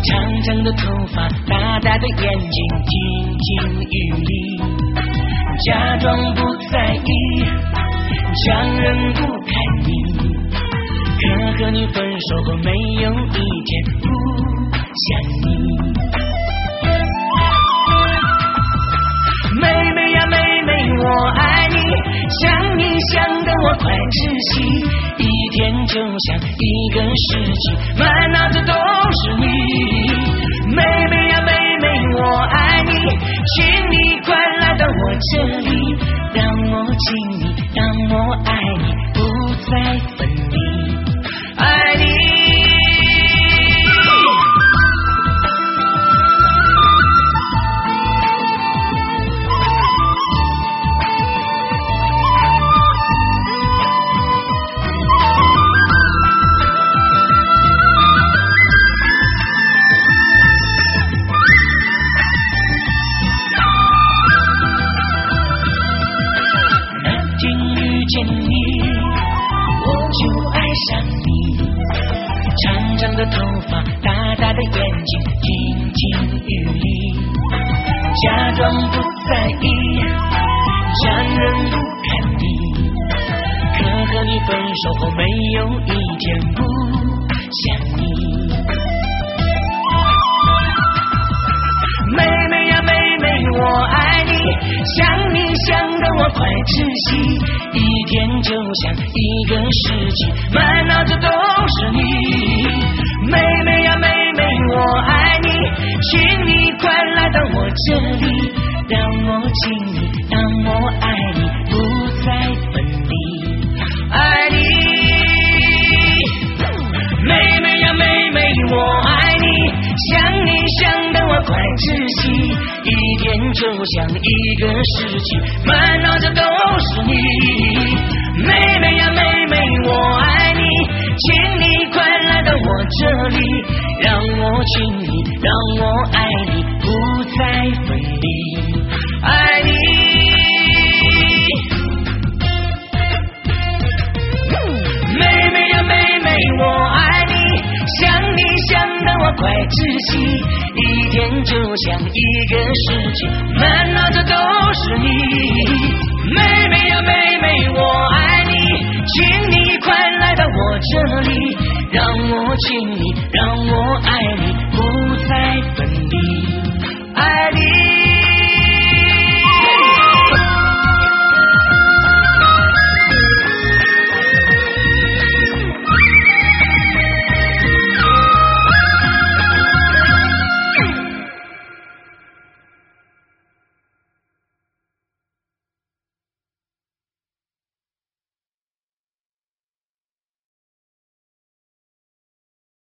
长长的头发，大大的眼睛，亭亭玉立，假装不在意，强忍不开你。可和你分手后，没有一天不想你。妹妹呀妹妹，我爱你，想你想得我快窒息，一天就像一个世纪，满脑子都是你。妹妹呀妹妹，我爱你，请你快来到我这里，让我亲你，让我爱你，不再分离，爱你。见你，我就爱上你。长长的头发，大大的眼睛，亭亭玉立，假装不在意，强忍不开你。可和你分手后，没有一天不想你。妹妹呀妹妹，我爱你，想你想得我快窒息，一天就像一个世纪，满脑子都是你。妹妹呀妹妹，我爱你，请你快来到我这里，让我亲你，让我爱你，不再分离，爱你。妹妹呀妹妹，我爱你，想你想得我快窒息，一天就像一个世纪，满脑子都是你。妹妹呀妹妹，我爱你，请你快来到我这里，让我亲你，让我爱你，不再分离，爱你。妹妹呀妹妹，我爱你，想你想得我快窒息，一天就像一个世纪，满脑子都是你。妹妹呀妹妹，我爱你，请你快来到我这里，让我亲你，让我爱你，